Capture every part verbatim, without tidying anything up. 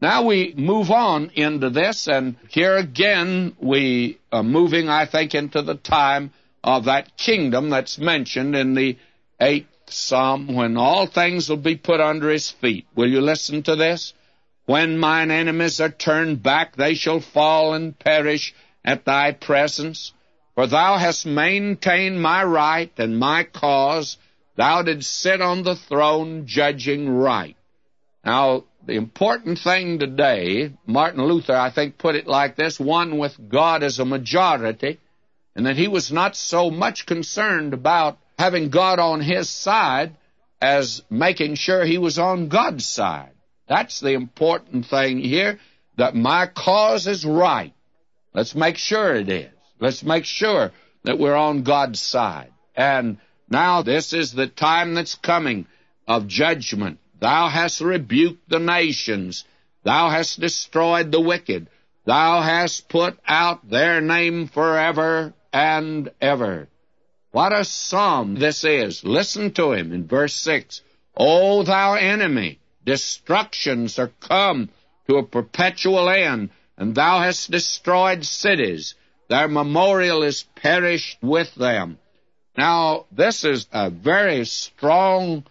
Now we move on into this, and here again we are moving, I think, into the time of that kingdom that's mentioned in the eighth Psalm, when all things will be put under his feet. Will you listen to this? When mine enemies are turned back, they shall fall and perish at thy presence. For thou hast maintained my right and my cause. Thou didst sit on the throne judging right. Now, the important thing today, Martin Luther, I think, put it like this: one with God as a majority, and that he was not so much concerned about having God on his side as making sure he was on God's side. That's the important thing here, that my cause is right. Let's make sure it is. Let's make sure that we're on God's side. And now this is the time that's coming of judgment. Thou hast rebuked the nations. Thou hast destroyed the wicked. Thou hast put out their name forever and ever. What a psalm this is. Listen to him in verse six. O thou enemy, destructions are come to a perpetual end, and thou hast destroyed cities. Their memorial is perished with them. Now, this is a very strong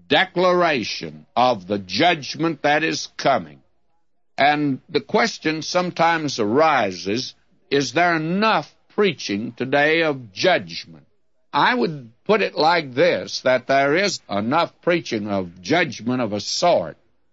declaration of the judgment that is coming. And the question sometimes arises, is there enough preaching today of judgment? I would put it like this, that there is enough preaching of judgment of a sort.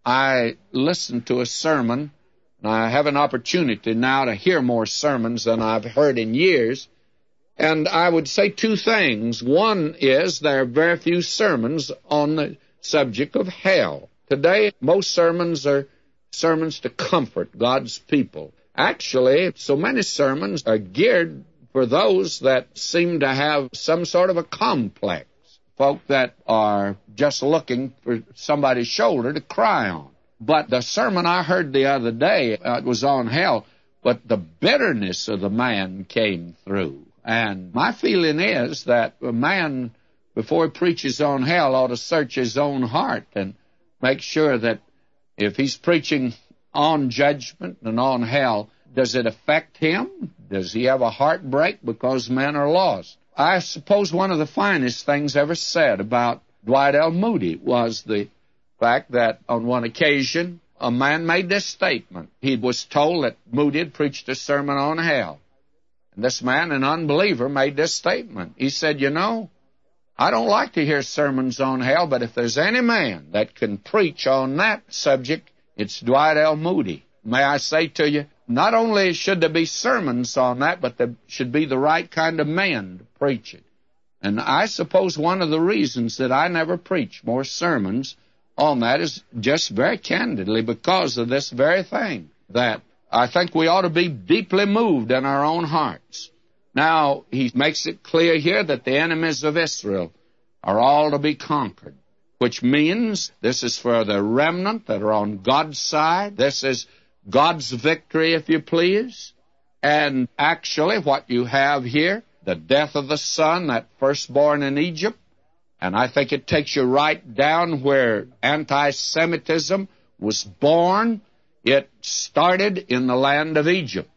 I listened to a sermon, and I have an opportunity now to hear more sermons than I've heard in years, and I would say two things. One is there are very few sermons on the subject of hell. Today, most sermons are sermons to comfort God's people. Actually, so many sermons are geared for those that seem to have some sort of a complex, folk that are just looking for somebody's shoulder to cry on. But the sermon I heard the other day, uh, it was on hell, but the bitterness of the man came through. And my feeling is that a man, before he preaches on hell, ought to search his own heart and make sure that if he's preaching on judgment and on hell, does it affect him? Does he have a heartbreak because men are lost? I suppose one of the finest things ever said about Dwight L. Moody was the fact that on one occasion a man made this statement. He was told that Moody had preached a sermon on hell. And this man, an unbeliever, made this statement. He said, you know, I don't like to hear sermons on hell, but if there's any man that can preach on that subject, it's Dwight L. Moody. May I say to you, not only should there be sermons on that, but there should be the right kind of men to preach it. And I suppose one of the reasons that I never preach more sermons on that is just very candidly because of this very thing, that I think we ought to be deeply moved in our own hearts. Now, he makes it clear here that the enemies of Israel are all to be conquered, which means this is for the remnant that are on God's side. This is God's victory, if you please. And actually what you have here, the death of the son, that firstborn in Egypt, and I think it takes you right down where anti-Semitism was born. It started in the land of Egypt.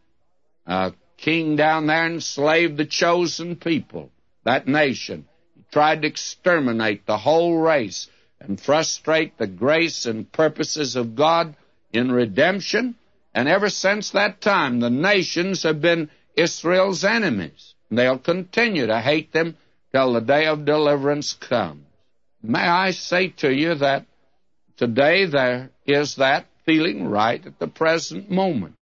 A king down there enslaved the chosen people, that nation. He tried to exterminate the whole race and frustrate the grace and purposes of God in redemption. And ever since that time, the nations have been Israel's enemies. They'll continue to hate them till the day of deliverance comes. May I say to you that today there is that feeling right at the present moment.